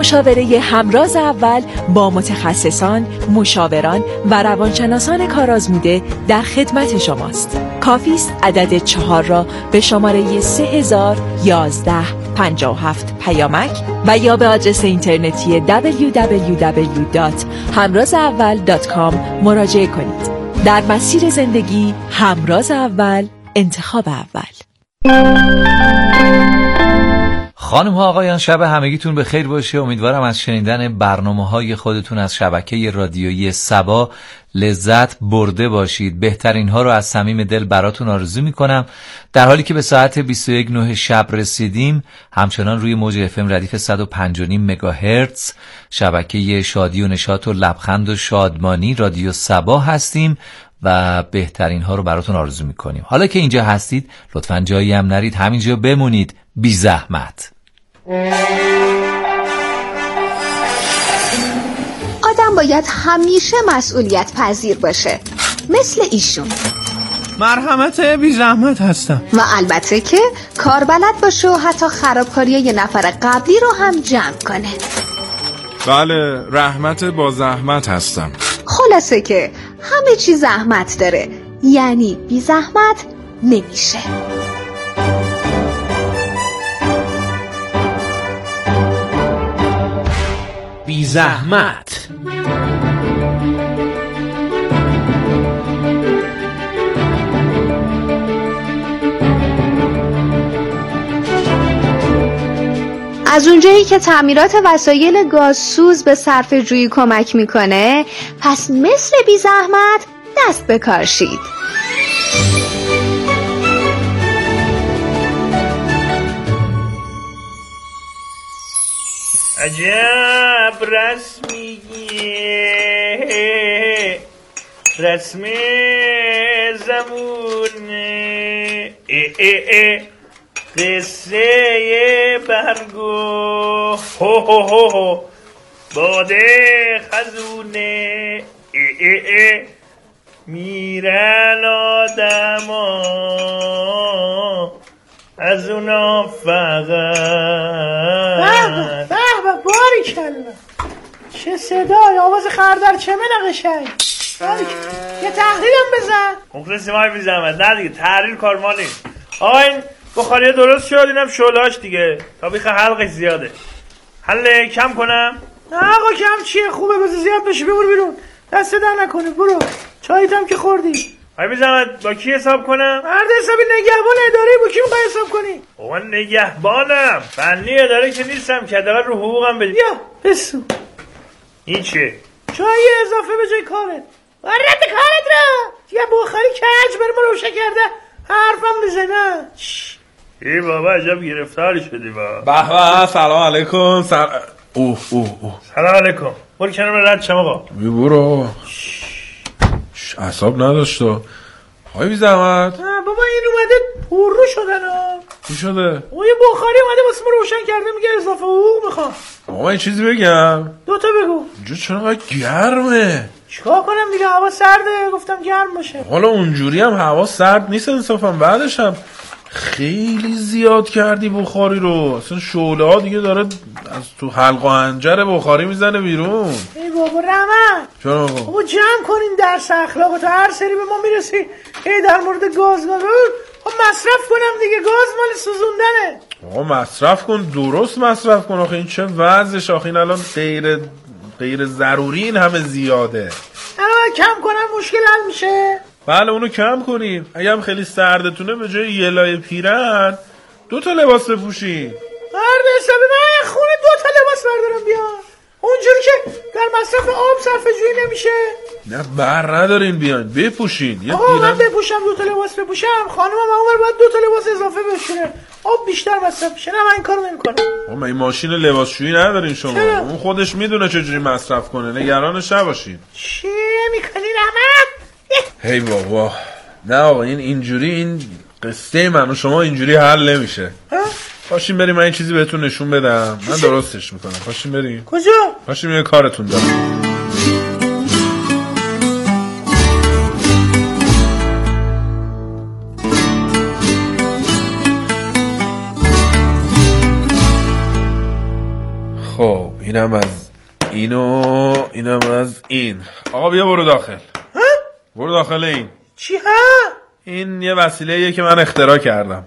مشاوره همراز اول با متخصصان، مشاوران و روانشناسان کارآزموده در خدمت شماست. کافی است عدد 4 را به شماره 301157 پیامک و یا به آدرس اینترنتی www.hamrazaawal.com مراجعه کنید. در مسیر زندگی همراز اول، انتخاب اول. خانم ها آقایان، شب همگیتون به خیر باشه. امیدوارم از شنیدن برنامه‌های خودتون از شبکه رادیویی صبا لذت برده باشید. بهترین ها رو از صمیم دل براتون آرزو میکنم. در حالی که به ساعت 21:09 شب رسیدیم، همچنان روی موج FM ردیف 105.5 مگاهرتز شبکه شادی و نشاط و لبخند و شادمانی رادیو صبا هستیم و بهترین ها رو براتون آرزو میکنیم. حالا که اینجا هستید لطفاً جایی هم نرید، همینجا بمونید بی زحمت. آدم باید همیشه مسئولیت پذیر باشه، مثل ایشون. مرحمت بی زحمت هستم. و البته که کار بلد باشه و حتی خرابکاری یه نفر قبلی رو هم جمع کنه. بله، رحمت با زحمت هستم. خلاصه که همه چی زحمت داره، یعنی بی زحمت نمیشه. بی زحمت. از اونجایی که تعمیرات وسایل گازسوز به صرفه‌جویی کمک میکنه، پس مثل بی زحمت دست به کار شید. عجب رسمیه، رسم زمونه، قصه برگو هو هو هو هو، باده خزونه، میرن آدما از اونا فقط. به باریکلا، چه صدای آواز خردر چمن قشنگ. یه تحلیلم بزن. مخلصی مای بی زحمت. نه دیگه تحلیل کار ما نیست. آقا این بخاریه درست شد، اینم شعله‌اش دیگه تابیخ حلقش زیاده. حل کم کنم؟ نه آقا کم چیه، خوبه بذار زیاد بشه. ببر بیرون، دست در نکنه. برو چایت هم که خوردی. آقا بی زحمت با کی حساب کنم؟ مرد حسابی نگهبان اداره با کی میخوای حساب کنی؟ آقا نگهبانم، فنی اداره که نیستم که حداقل رو حقوقم بدی. بیا بسو. این چیه؟ چای اضافه به جای کارت. ورد کارت را یه بخاری کج برای ما روشن کرده حرفم بزنه. ای بابا عجب گرفتاری شدی با. به سلام علیکم. سلام علیکم. برو کنار رد شم آقا. برو. اعصاب نداشت تو. های بی زحمت. بابا این اومده پررو شدن ها. چی شده؟ اون یه بخاری اومده واسه ما روشن کرده، میگه اضافه حقوق میخوام. آقا این چیزی بگم؟ دوتا بگو. اینجا چرا گرمه؟ چیکار کنم دیگه، هوا سرده، گفتم گرم باشه. حالا اونجوری هم هوا سرد نیست انصافا، بعدش هم خیلی زیاد کردی بخاری رو. اصلا شعله ها دیگه داره از تو حلق و حنجر بخاری میزنه بیرون. ای بابا رحمت، چرا بابا جمع کنین درس اخلاق تو، هر سری به ما میرسی ای در مورد گاز مصرف کنم دیگه، گاز مال سوزوندنه. آقا مصرف کن، درست مصرف کن. آخه این چه وضعش؟ آخه این الان غیر ضروری این همه زیاده. الان کم کنم مشکل حل میشه؟ بله اونو کم کنیم. اگه هم خیلی سردتونه به جای یه لایه پیرن 2 تا لباس بپوشین. مرد حسابی من خونه 2 تا لباس بردارم بیا. اونجوری که در مصرف آب صرفه‌جویی نمیشه. نه بر ندارین بیاین بپوشین. آقا من بپوشم 2 تا لباس بپوشم، خانمم اونور باید 2 تا لباس اضافه بشه، آب بیشتر مصرف میشه. نه من این کارو نمیکنم. ما این ماشین لباسشویی ندارین شما. چرا؟ اون خودش میدونه چجوری مصرف کنه، نگرانش نباشین. چی میکنی رحمت؟ هی بابا نه آقا اینجوری این قصه من و شما اینجوری حل نمیشه. پاشین بریم، من این چیزی بهتون نشون بدم، من درستش میکنم. پاشین بریم. کجا؟ پاشین یه کارتون دارم. خب اینم از اینو، اینم از این. آقا بیا برو داخل. برو داخل. این چی ها؟ این یه وسیله‌ایه که من اختراع کردم.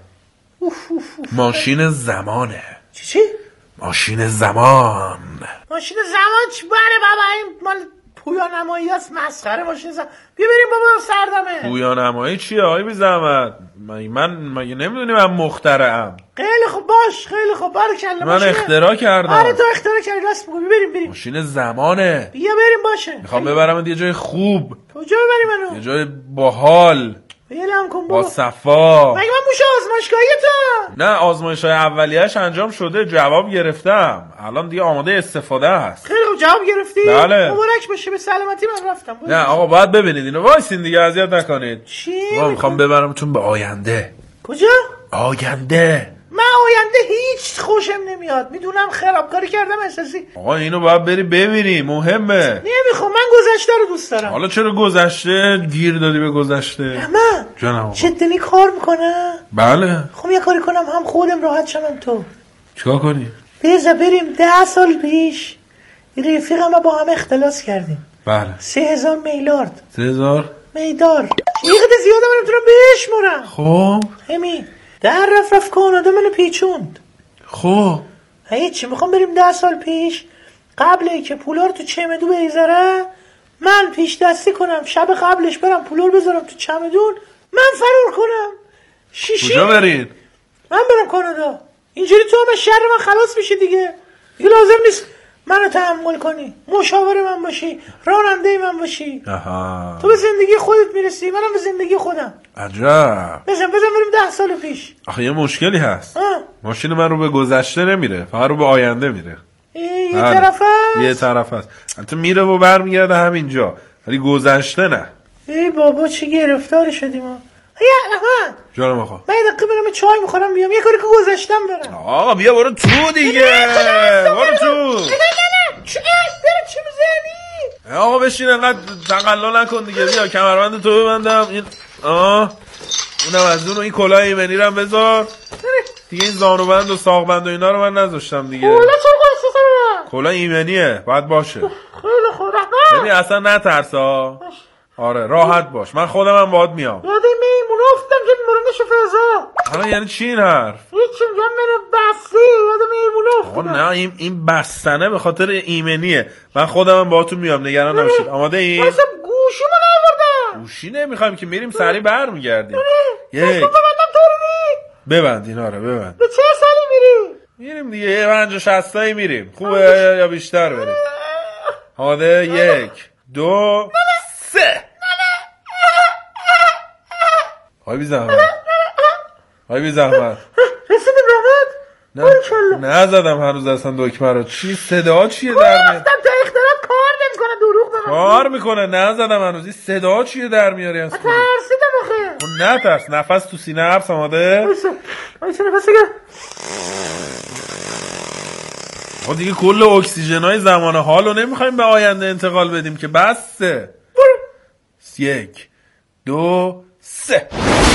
ماشین زمانه. چی؟ ماشین زمان. ماشین زمان چی؟ بله بابا این مال پویا نمایی هست، مسخره ماشین زمان. بیا بریم بابا سردمه. پویا نمایی چیه آقای بی زحمت؟ من نمیدونی من مخترعم. خیلی خوب باش، خیلی خوب، بارکلا. من اختراع کردم. آره تو اختراع کردی، راست میگی. بریم. ماشین زمانه. بیا بریم باشه. میخوام ببرم یه جای خوب. کجا ببری منو؟ یه جای باحال. بیلم کن با بابا. صفا. مگه من موش آزمایشگاهی تو؟ نه آزمایش‌های اولیه‌اش انجام شده، جواب گرفتم. الان دیگه آماده استفاده است. خیلی خوب جواب گرفتی؟ بله. مبارک باشه، به سلامتی من رفتم. نه آقا باید ببینید اینو. وایسین دیگه، اذیت نکنید. چی؟ من میخوام ببرمتون به آینده. کجا؟ آینده. من آینده هیچ خوشم نمیاد، میدونم خرابکاری کردم احساسی. آقا اینو باید بری ببینی، مهمه. نمیخوام، من گذشته رو دوست دارم. حالا چرا گذشته گیر دادی به گذشته؟ من جانم. جدی کار میکنم. بله. خب یه کاری کنم هم خودم راحت شم هم تو. چیکار کنی؟ بریم 10 سال پیش رفیقم با هم اختلاس کردیم. بله. 3000 میلیارد. 3000 میدار. یه قدر زیاده من نمیتونم بشمرم. خب همین در رفت کانادا منو پیچوند. خب هیچی، میخوام بریم 10 سال پیش، قبل ای که پولا رو تو چمدون بذاره من پیش دستی کنم، شب قبلش برم پولا رو بذارم تو چمدون، من فرار کنم. شیشی کجا برید؟ من برم کانادا. اینجوری تو هم شر من خلاص میشی دیگه لازم نیست منو تحمل کنی، مشاور من باشی، راننده من باشی. آها. تو به زندگی خودت میرسی، منم به زندگی خودم. عجب. بزن بریم 10 سال پیش. آخه یه مشکلی هست. ماشین من رو به گذشته نمیره، فقط رو به آینده میره. یه طرف هست؟ یه طرف هست. البته میره و برمیگرده همینجا، ولی گذشته نه. ای بابا چه گرفتار شدیم ما. احمد جانم آقا. من یه دقیقه برم چای میخورم بیام، یه کاری که گذاشتم برم. آقا بیا برو تو دیگه. برو تو. نه چی میزنی؟ آقا بشین، انقدر تقلا نکن دیگه. بیا کمربند تو ببندم. این اونم از اون، و این کلاه ایمنی رو هم بذار دیگه. این زانوبند و ساقبند و اینا رو من نذاشتم دیگه. کلاه چرا قصه سرم؟ کلاه ایمنیه، باید باشه. خیلی خوب. ببین اصلا نترس ها. آره راحت باش، من خودم هم باهات میام. یاد میمونه افتادم که میبرندش فضا. حالا یعنی چی این حرف؟ هیچی، میگم منو بستی، یاد میمونه افتادم. نه این بستنه به خاطر ایمنیه. من خودم هم باهاتون میام، نگران نباشید. آماده این؟ اصلا گوشیمو نیاوردم. گوشی نمیخوایم که، میریم سریع برمیگردیم. یک ببندم طورونی. ببند اینا رو ببند. به چه سالی میری؟ میریم دیگه، یه 50-60 میریم. خوبه یا بیشتر بریم؟ آماده 1 2 3. های بی زحمت. رسیدیم رحمت؟ نزدم هنوز اصلا دکمه رو. چی صدا چیه در میاد؟ گفتم تا اختراع کار نمیکنه، دروغ بگم. کار میکنه. نزدم هنوز. این صدا چیه در میاری اصلا؟ ترسیدم آخه. نه ترس، نفس تو سینه حبس. آماده؟ وایسا نفس بگیر. ما دیگه کل اکسیژنای زمان حال رو نمیخوایم به آینده انتقال بدیم که. بسه. 1 2 3.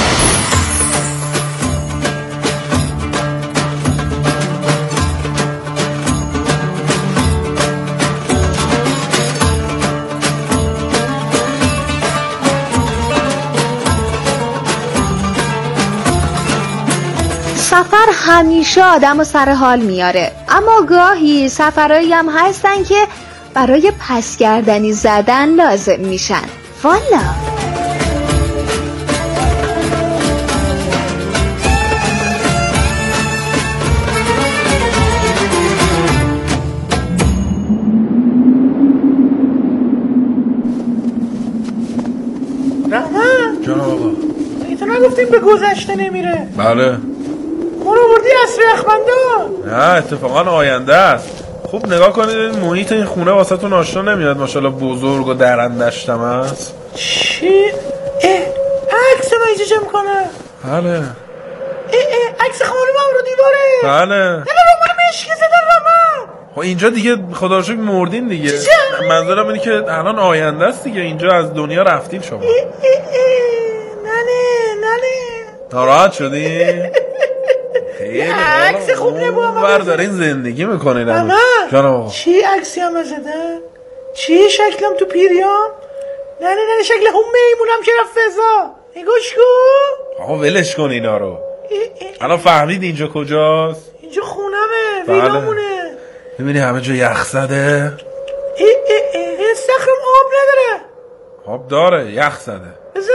سفر همیشه آدم و سر حال میاره، اما گاهی سفرهایی هم هستن که برای پس گردنی زدن لازم میشن. والا رحمت جانم آقا. تو نگفتیم به گذشته نمیره؟ بله. ما رو بردی اصری اخمندا. نه اتفاقا آینده است. خوب نگاه کنید، این محیط این خونه واسه تون آشنا نمیاد؟ ماشاءالله بزرگ و درندشتم است. چی؟ عکس ما اینجا جمع کنه. بله. عکس خانومم رو دیواره. بله. نه من مشکی زدن من. خب اینجا دیگه خدا رو شکر مردین دیگه. منظورم اینه که الان آینده است دیگه. اینجا از دنیا رفتید شما. ننه ناراحت شدی؟ خیلی عکس خوب نبود بردارین زندگی میکنین. ماما جانم چی عکسی هم زدن؟ چی شکلم تو پیریام؟ نه شکل هم میمونم که رفت فضا. نگوش کن. آقا ولش کن اینا رو. الان فهمید اینجا کجاست؟ اینجا خونمه، ویلامونه. میبینی همه جا یخ زده. استخرم آب نداره. آب داره، یخ زده. بذار.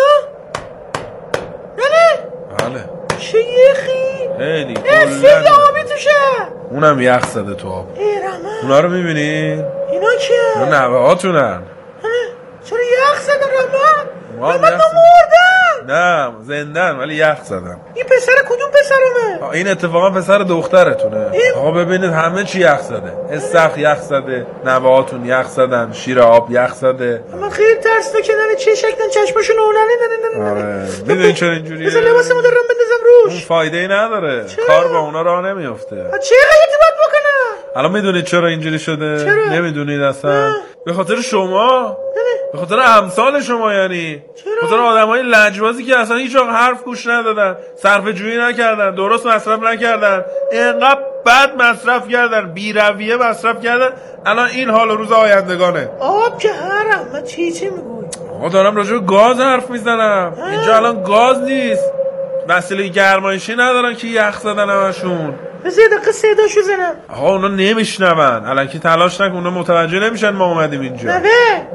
نه بله. چه یخی؟ خیلی سیب آبی توشه. اونم یخ زده تو آب. اونا رو میبینی؟ اینا کیه؟ اونا نوه هاتونن. چرا یخ زدن رحمت؟ رحمت ما مردن. نه زندن ولی یخ زدن. این پسر کدوم پسرمه؟ این اتفاقا پسر دخترتونه. آقا ببینید همه چی یخ زده. استخر یخ زده، نوه هاتون یخ زدن، شیر آب یخ زده. اما خیلی ترسناکه. نه چه شکلن چشمشون اولنه. آره میدونی چرا اینجوریه؟ بذار لباسمو دارم بندازم روش. اون فایده ای نداره. کار با اونا راه نمیفته. چه غلطی باید بکنم؟ الان میدونید چرا اینجوری شده؟ چرا؟ نمیدونید اصلا؟ به خاطر شما، به خاطر امثال شما. یعنی به خاطر آدمای لجبازی که اصلا هیچ وقت حرف گوش ندادن، صرفه جویی نکردن، درست مصرف نکردن، اینقدر بد مصرف کردن، بی رویه مصرف کردن. الان این حال روز آیندگانه. آب که هرم. من چی میگوی؟ آقا دارم راجع به گاز حرف میزنم. اینجا الان گاز نیست، وسیله گرمایشی ندارن که یخ زدن همشون. بذار یه دقیقه صداشو زنم. آقا اونا نمیشنون. الکی تلاش نکن، اونا متوجه نمیشن ما اومدیم اینجا. نوه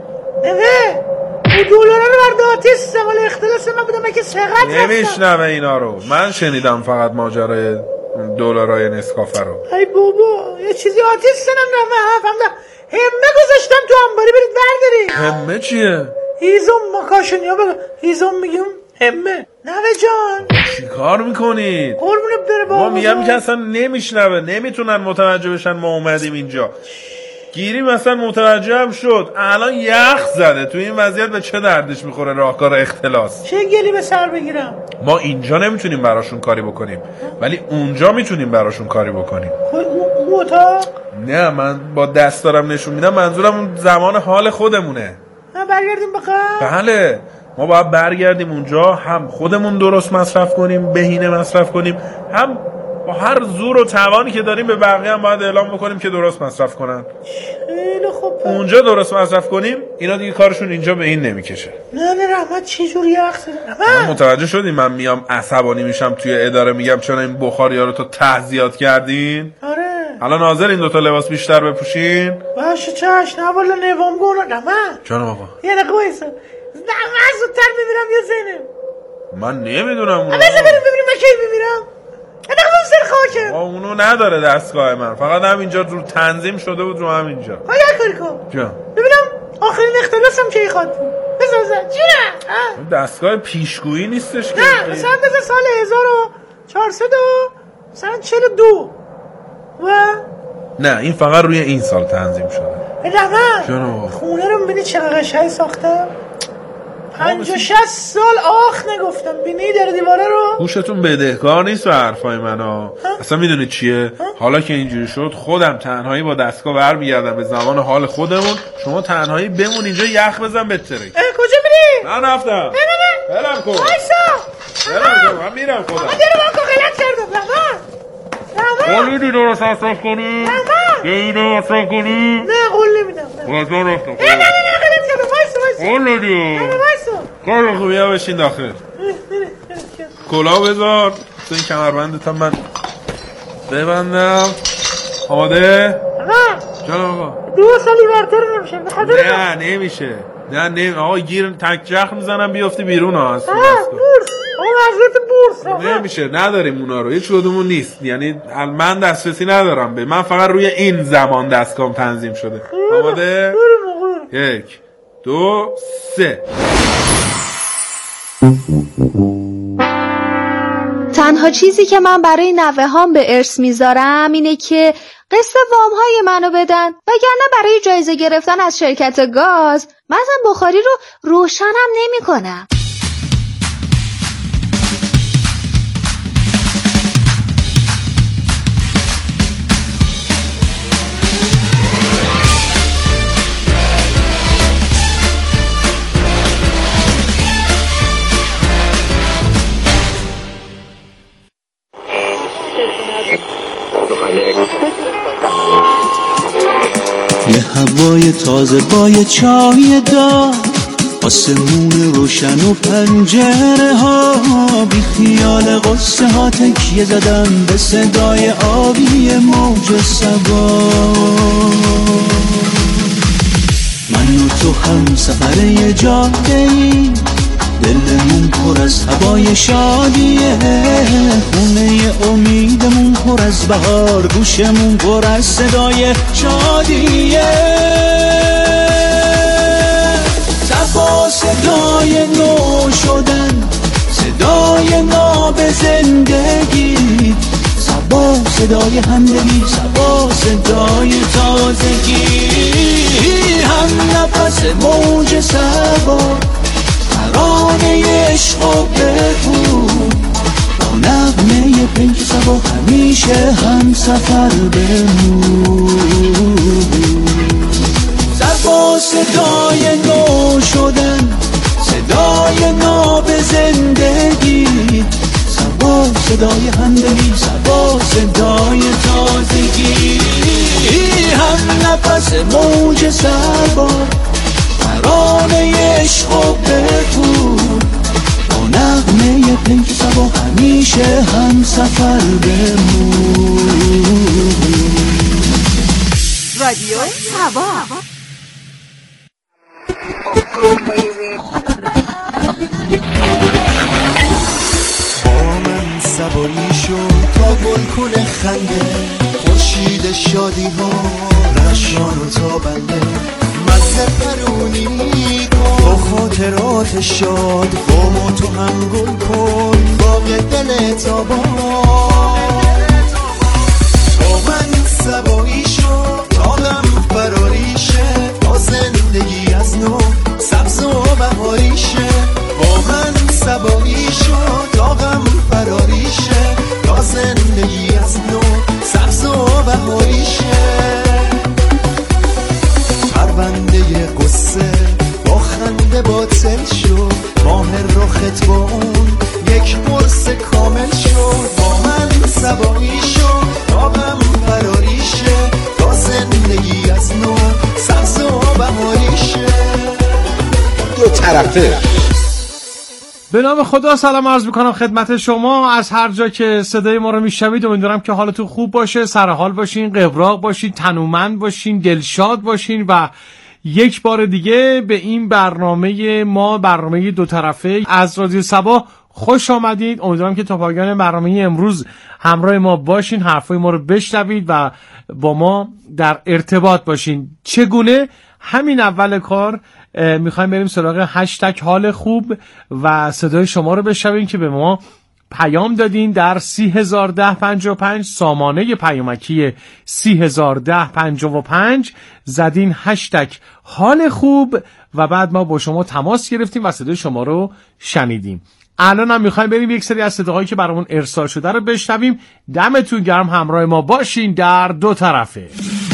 اون دلارا رو برده آتیس ولی اختلاس من بودم که سرقت نمیشنوه اینا رو. من شنیدم فقط ماجرای دلارای نسکافه رو. ای بابا یه چیزی آتیس سنم فهمدم. همه گذاشتم تو انباری برید برداری. همه چیه؟ هیزم ماکاشون یا بگو هیزم میگیم همه. نوه جان چی کار میکنید؟ قربونه بره بابا. ما میگم که اصلا نمیشنوه، نمیتونن متوجه بشن ما اومدیم اینجا. گیری مثلا متوجه هم شد، الان یخ زده. تو این وضعیت به چه دردش میخوره راهکار اختلاس؟ چه گلی به سر بگیرم؟ ما اینجا نمیتونیم براشون کاری بکنیم ولی اونجا میتونیم براشون کاری بکنیم. اون اتاق؟ نه من با دست دارم نشون میدم، منظورم اون زمان حال خودمونه. برگردیم بقیه؟ بله ما باید برگردیم اونجا، هم خودمون درست مصرف کنیم، بهینه مصرف کنیم، هم با هر زور و توانی که داریم به بقیه هم باید اعلام بکنیم که درست مصرف کنن. خیلی خوب. اونجا درست مصرف کنیم، اینا دیگه کارشون اینجا به این نمیکشه. نه رحمت چه جوری یخ زدن؟ متوجه شدین من میام عصبانی میشم توی اداره میگم چرا این بخاریا رو تو تهزیات کردین؟ آره. الان حاضر این دوتا لباس بیشتر بپوشین؟ باشه چش. نه والا نوام گونه. نه جانم آقا یه دقیقه وایسا. من زودتر میمیرم یا زینب؟ من نمیدونم اونو. بذار بریم ببینیم من کی میمیرم. یه دقیقه من سر خاکم. اونو نداره دستگاه من، فقط همینجا رو تنظیم شده بود رو همینجا. یه کاری کن جان ببینم آخرین اختلاسم کی خواد بود. بذار جونه دستگاه پیشگویی نیستش که. نه مثلا بذار سال 1400 مثلا 42 و نه این فقط روی این سال تنظیم شده. نه خونه رو میبینی چقدر قشنگ ساختم. 50-60 سال آخ نگفتم. بینی در دیواره رو. گوشتون بدهکار نیست به حرفای منو. اصلا میدونید چیه؟ حالا که اینجوری شد خودم تنهایی با دستگاه برمیگردم به زمان حال خودمون. شما تنهایی بمون اینجا یخ بزن بترک. کجا میری؟ من رفتم. نه برم کن. وایسا. من میرم خودم. من دیرو من غلط کردم. قول میدی درست مصرف کنی؟ اینو مصرف کنی؟ نه قول نمیدم. بازار رفتم. نه غلط کردم. وایسا. قول ندی. وایسا. کار خوبی ها بشین داخل. کلاه بذار. این کمربندت هم من ببندم. آماده؟ جان آقا 2 سالی برتر نمیشه. نه نمیشه. نه آقا گیر تک جخ میزنم بیافتی بیرون ها. بورس. آقا وضعیت بورس. نمیشه نداریم اونا رو. هیچ کدومون نیست. یعنی من دسترسی ندارم به. من فقط روی این زمان دستگاهم تنظیم شده. آماده؟ 1 2 3. تنها چیزی که من برای نوه‌هام به ارث میذارم اینه که قسط وام‌های منو بدن، وگرنه برای جایزه گرفتن از شرکت گاز من اصلا بخاری رو روشنم نمی‌کنم. هوای تازه با یه چای دار، آسمون روشن و پنجره ها، بی خیال قصه ها تکیه زدم به صدای آبی موج صبا. من و تو هم سفر یه جاده‌ای، دلمون پر از هوای شادیه، خونه امیدمون پر از بهار، گوشمون پر از صدای شادیه. صبا صدای نو شدن، صدای ناب زندگی، صبا صدای همدلی، صبا صدای تازگی، هم نفس موج صبا، ترانه عشق و بهبود، با نغمه پیک صبا همیشه هم سفر بمون. صبا صدای نو شدن، صدای ناب زندگی، صبا صدای همدلی، صبا صدای تازگی، هم نفس موج صبا، ترانه عشق و بهبود، با نغمه پیک صبا همیشه هم سفر بمون. رادیو صبا. با من صبایی شد تا گل کنه خنده، خورشید شادی ها رشان و تابنده، مزه پرونی کن با خاطرات شاد، با ما تو هم گل کن باغ دل تابان. با من صبایی شد تا غم فراری شه، تا زندگی از نو سبز و بهاری شه. با من صبایی شد تا غم فراری شه، تا زندگی از نو سبز و بهاری شه. پرونده قصه با خنده باطل شد، ماه رخت با اون یک قرص کامل شد. با من صبایی شد تا غم فراری شه، تا زندگی از نو سبز و بهاری شه. دو طرفه. به نام خدا سلام عرض میکنم خدمت شما از هر جا که صدای ما رو میشنوید. امیدوارم که حالتون خوب باشه، سرحال باشین، قبراق باشین، تنومند باشین، دلشاد باشین و یک بار دیگه به این برنامه ما، برنامه دو طرفه از رادیو صبا خوش آمدید. امیدوارم که تا پایان برنامه امروز همراه ما باشین، حرفای ما رو بشنوید و با ما در ارتباط باشین. چگونه؟ همین اول کار میخوایم بریم سراغ هشتگ حال خوب و صدای شما رو بشنویم که به ما پیام دادین در 301055 سامانه پیامکی 301055 زدین هشتگ حال خوب و بعد ما با شما تماس گرفتیم و صدای شما رو شنیدیم. الان هم میخوایم بریم یک سری از صداهایی که برامون ارسال شده رو بشنویم. دمتون گرم، همراه ما باشین در دو طرفه.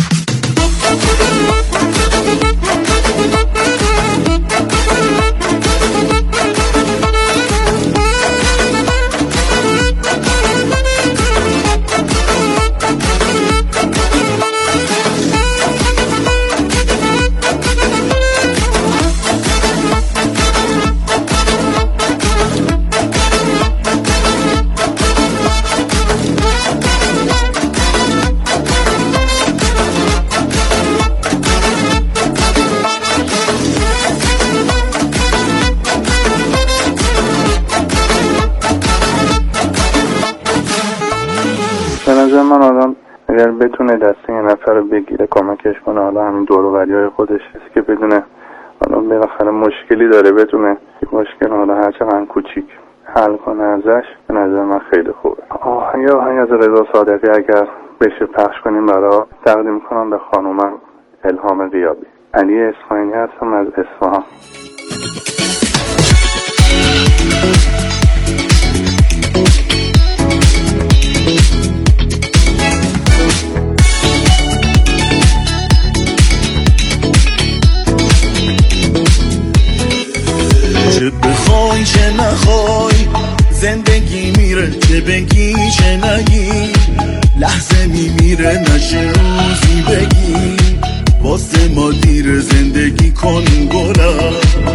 من آدم اگر بتونه دست یه نفر رو بگیره کمکش کنه، حالا همین دور و بریای خودش هست که بدونه حالا بالاخره مشکلی داره، بتونه مشکل حالا هرچقدر کوچیک حل کنه ازش، به نظر من خیلی خوبه. آهنگ از رضا صادقی اگر بشه پخش کنیم برای تقدیم کنم به خانومم الهام غیابی. علی اصفهانی هستم از اصفهان. چه بخوای چه نخوای زندگی میره، چه بگی چه نگی لحظه میمیره، نشه روزی بگی واسه ما دیر زندگی کن گلم،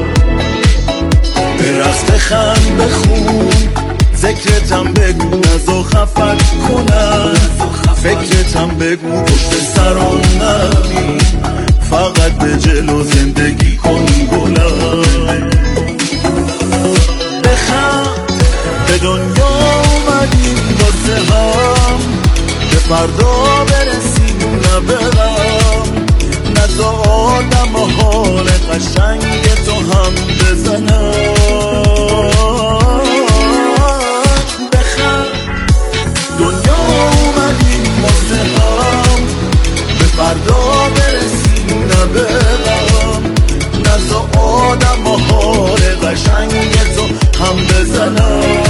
به رقص بخند بخون، ذکرتم بگو نزا خفت کنم، فکرتم بگو پشت سرم نمی، فقط به جلو زندگی کن گلم. بخند به دنیا اومدیم واسه هم، به فردا برسیم نه بغم، نزا آدم و حال قشنگ تو هم بزنم. دنیا اومدیم واسه هم، به فردا برسیم نه بغم، نزا آدم و حال قشنگ تو هم بزنم.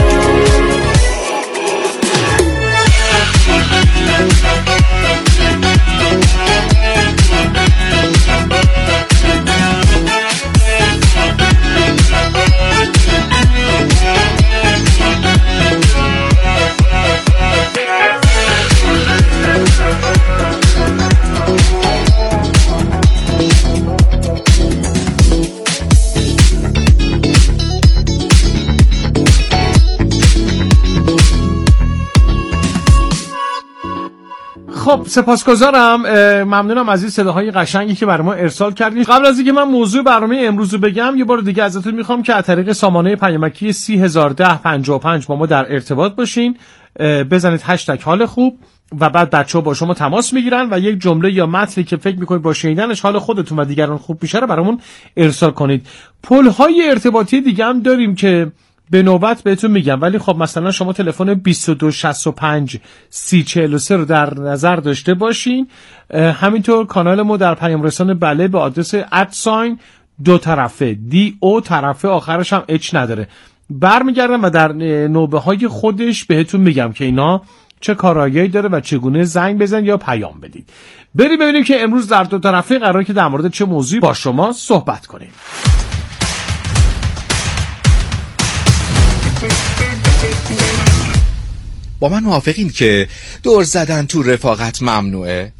خب سپاسگزارم، ممنونم از این صداهای قشنگی که برای ما ارسال کردید. قبل از اینکه من موضوع برنامه امروز رو بگم یه بار دیگه ازتون میخوام که از طریق سامانه پیامکی 301055 با ما در ارتباط باشین، بزنید هشتگ حال خوب و بعد بچه‌ها با شما تماس میگیرن و یک جمله یا متنی که فکر میکنید با شنیدنش حال خودتون و دیگران خوب میشه رو برامون ارسال کنید. پل‌های ارتباطی دیگه هم داریم که به نوبت بهتون میگم، ولی خب مثلا شما تلفن 2265 3043 رو در نظر داشته باشین. همینطور کانال ما در پیام رسان بله به آدرس @دو طرفه DO طرفه آخرش هم H نداره برمیگردم و در نوبه های خودش بهتون میگم که اینا چه کارایی داره و چگونه زنگ بزن یا پیام بدید. بریم ببینیم که امروز در دو طرفه قراره که در مورد چه موضوعی با شما صحبت کنیم. با من موافقین که دور زدن تو رفاقت ممنوعه؟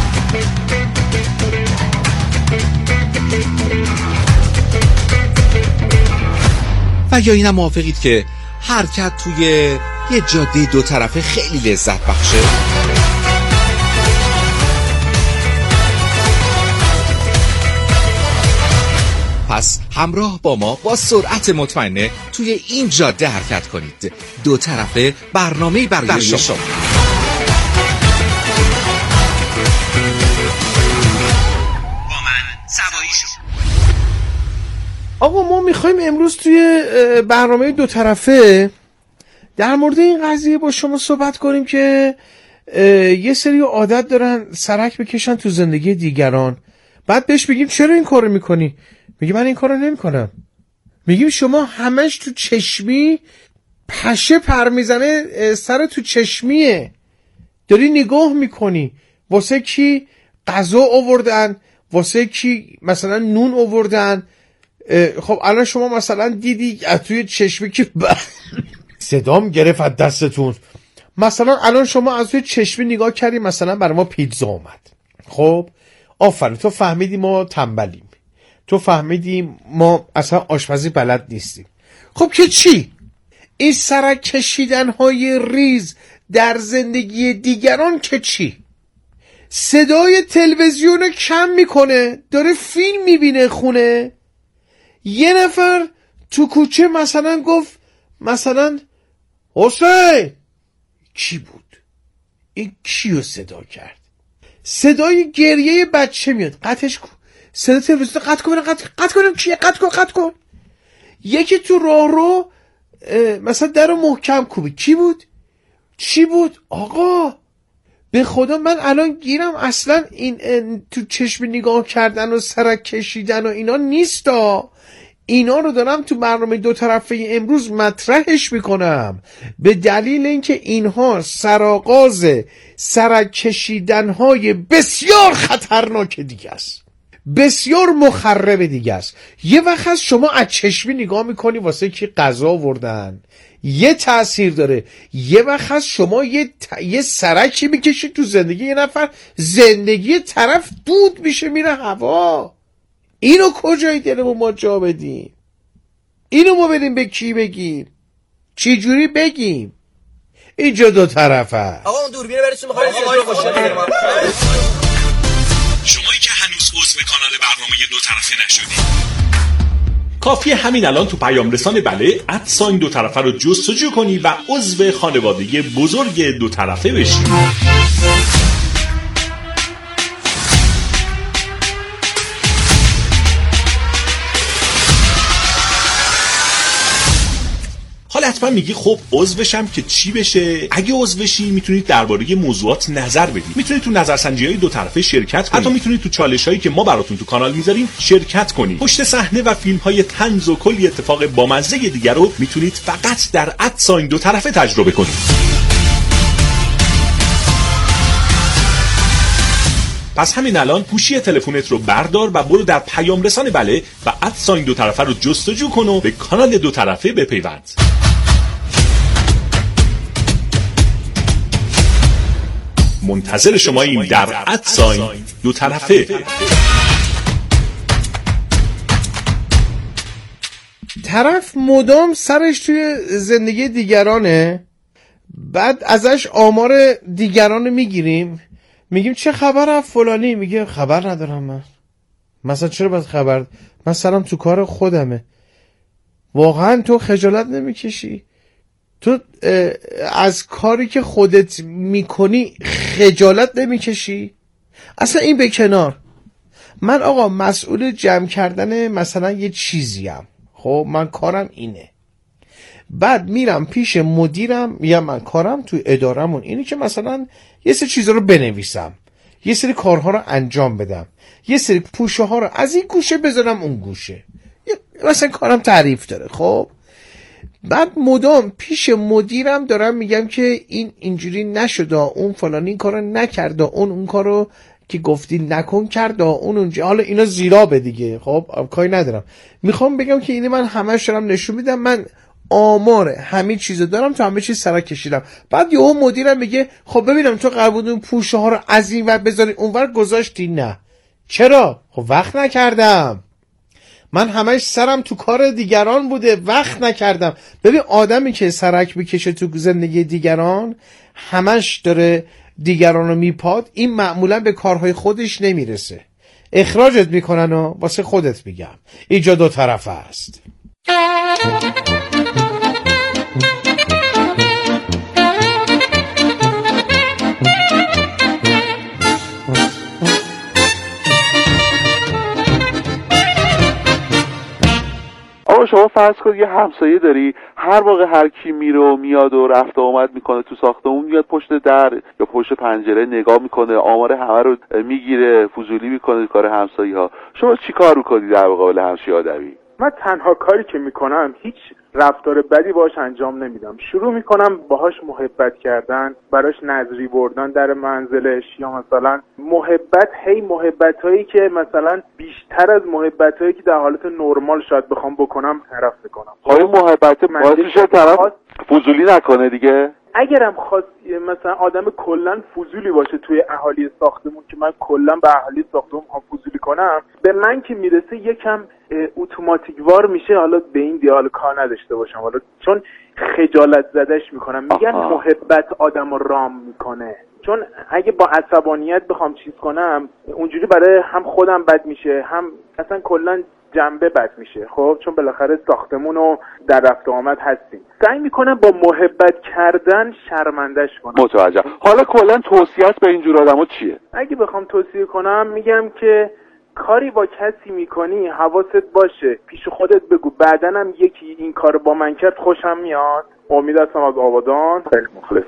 و یا اینم موافقید که حرکت توی یه جاده دو طرفه خیلی لذت بخشه؟ پس همراه با ما با سرعت مطمئنه توی این جاده حرکت کنید. دو طرفه برنامه‌ای برای شما. با من سوایی شو. آقا ما میخوایم امروز توی برنامه دو طرفه در مورد این قضیه با شما صحبت کنیم که یه سری عادت دارن سرک بکشن تو زندگی دیگران، بعد بهش بگیم چرا این کارو میکنی؟ میگه من این کارو نمیکنم. میگیم شما همش تو چشمی، پشه پر میزنه سر تو چشمیه، داری نگاه میکنی واسه کی غذا آوردن، واسه کی مثلا نون آوردن. خب الان شما مثلا دیدی توی چشمی که صدام گرفت از دستتون، مثلا الان شما از توی چشمی نگاه کردی مثلا برای ما پیتزا اومد. خب آفرین، تو فهمیدی ما تنبلیم، تو فهمیدی ما اصلا آشپزی بلد نیستیم. خب که چی؟ این سرک کشیدن های ریز در زندگی دیگران که چی؟ صدای تلویزیون کم میکنه، داره فیلم میبینه خونه. یه نفر تو کوچه مثلا گفت مثلا حسین، کی بود؟ این کیو صدا کرد؟ صدای گریه بچه میاد، قطعش کن، صدا تلویزیون قطع کنم کیه؟ قطع کن. یکی تو راه رو مثلا در رو محکم کوبی، کی بود؟ چی بود؟ آقا به خدا من الان گیرم اصلا این تو چشم نگاه کردن و سرک کشیدن و اینا نیستا. اینا رو دارم تو برنامه دو طرفه امروز مطرحش میکنم به دلیل اینکه اینها سرآغاز سرک کشیدن های بسیار خطرناک دیگه است. بسیار مخرب دیگه است. یه وقت هست شما از چشمی نگاه میکنی واسه کی غذا آوردن، یه تأثیر داره. یه وقت هست شما یه سرکی میکشید تو زندگی یه نفر، زندگی طرف دود میشه میره هوا. اینو کجای دلمون ما جا بدیم؟ اینو ما بریم به کی بگیم؟ چی جوری بگیم؟ اینجا دو طرفه. آقا اون دوربینه برسون میخوام شمایی که هنوز عضو کانال برنامه دو طرفه نشدید، کافیه همین الان تو پیام رسان بله @ دو طرفه رو جستجو کنی و عضو خانواده بزرگ دو طرفه بشی. حالا حتما میگی خب عضوشم که چی بشه؟ اگه عضو بشی میتونید درباره موضوعات نظر بدید، میتونید تو نظرسنجی‌های دو طرفه شرکت کنید، حتی میتونید تو چالش‌هایی که ما براتون تو کانال میذاریم شرکت کنید. پشت صحنه و فیلم‌های طنز و کلی اتفاق بامزه دیگر رو میتونید فقط در @ دو طرفه تجربه کنید. پس همین الان گوشی تلفنت رو بردار و برو در پیام رسان بله و @ دو طرفه رو جستجو کن و به کانال دو طرفه بپیوند. منتظر شماییم در @ دو طرفه. طرف مدام سرش توی زندگی دیگرانه، بعد ازش آمار دیگران میگیریم، میگیم چه خبر فلانی؟ میگه خبر ندارم من. مثلا چرا باید خبر؟ من سرم تو کار خودمه. واقعا تو خجالت نمیکشی؟ تو از کاری که خودت میکنی خجالت نمیکشی؟ اصلا این به کنار. من آقا مسئول جمع کردن مثلا یه چیزیم، خب من کارم اینه، بعد میرم پیش مدیرم یا من کارم تو ادارمون اینه که مثلا یه سری چیزا رو بنویسم، یه سری کارها رو انجام بدم، یه سری پوشه ها رو از این گوشه بذارم اون گوشه، مثلا کارم تعریف داره. خب بعد مدام پیش مدیرم دارم میگم که این اینجوری نشده، اون فلانی این کارو نکرده، اون کارو که گفتی نکن کرده، اون اونجا. حالا اینا زیرابه دیگه، خب کاری ندارم. میخوام بگم که اینه من همش دارم نشون میدم من آمار همه چیزو دارم، تو همه چیز سرا کشیدم. بعد یهو مدیرم میگه خب ببینم تو قرار بود اون پوشه ها رو از این ور بذاری اونور گذاشتی. نه چرا؟ خب وقت نکردم، من همش سرم تو کار دیگران بوده، وقت نکردم. ببین آدمی که سرک میکشه تو زندگی دیگران، همش داره دیگران رو میپاد، این معمولا به کارهای خودش نمیرسه، اخراجت میکنن و واسه خودت میگم اینجا دو طرفه است. شما فرض کن یه همسایه داری، هر موقع هر کی میره و میاد و رفت و آمد میکنه تو ساختمون، میاد پشت در یا پشت پنجره نگاه میکنه، آمار همه رو میگیره، فضولی میکنه کار همسایه ها. شما چی کار میکنی در مقابل همچین آدمی؟ من تنها کاری که میکنم هیچ رفتار بدی باهاش انجام نمیدم. شروع میکنم باهاش محبت کردن، براش نظری بردن در منزلش، یا مثلا محبتایی که مثلا بیشتر از محبتایی که در حالت نرمال شاید بخوام بکنم طرف میکنم. خواهی محبت باعث شه طرف فضولی نکنه دیگه. اگرم خواست مثلا آدم کلن فضولی باشه توی اهالی ساختمون که من کلن به اهالی ساختمون هم فضولی کنم، به من که میرسه یکم اتوماتیک وار میشه. حالا به این دیال کار نداشته باشم، حالا چون خجالت زدش میکنم. میگن محبت آدمو رام میکنه، چون اگه با عصبانیت بخوام چیز کنم اونجوری برای هم خودم بد میشه، هم اصلا کلن جنبه بد میشه. خب چون بالاخره ساختمون رو در رفت و آمد هستیم، سعی میکنم با محبت کردن شرمندش کنم. متوجه. حالا کلا توصیه‌ات به اینجور آدما چیه؟ اگه بخوام توصیه کنم میگم که کاری با کسی میکنی حواست باشه، پیش خودت بگو بعدن هم یکی این کار با من کرد خوشم میاد. امید هستم از آبادان. خیلی مخلص.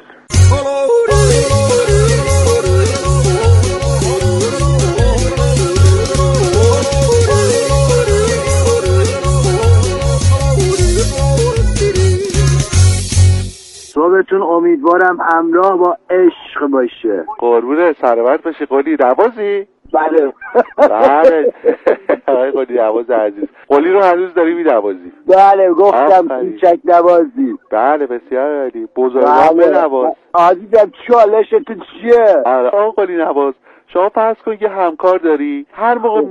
صبحتون امیدوارم همراه با عشق باشه. قربونه سلامت باشی. قولی روازی؟ بله. بله. نواز عزیز. قلی رو هنوز داری می‌نوازی؟ بله گفتم کوچک نوازی. بله بسیار عالی. بزرگوار بنواز. عزیزم چالشت چیه؟ آقا قلی نواز، شما فرض کن که همکار داری، هر موقع